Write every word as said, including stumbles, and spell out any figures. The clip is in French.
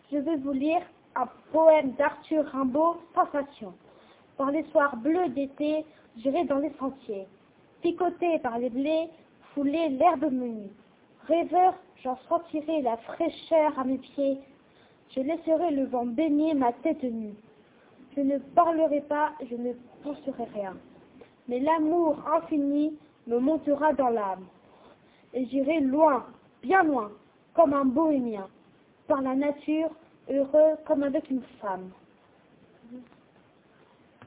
Je vais vous lire un poème d'Arthur Rimbaud, Sensation. Par les soirs bleus d'été, j'irai dans les sentiers, picoté par les blés, fouler l'herbe menue. Rêveur, j'en sentirai la fraîcheur à mes pieds. Je laisserai le vent baigner ma tête nue. Je ne parlerai pas, je ne penserai rien. Mais l'amour infini me montera dans l'âme. Et j'irai loin, bien loin, comme un bohémien, par la nature, heureux comme avec une femme.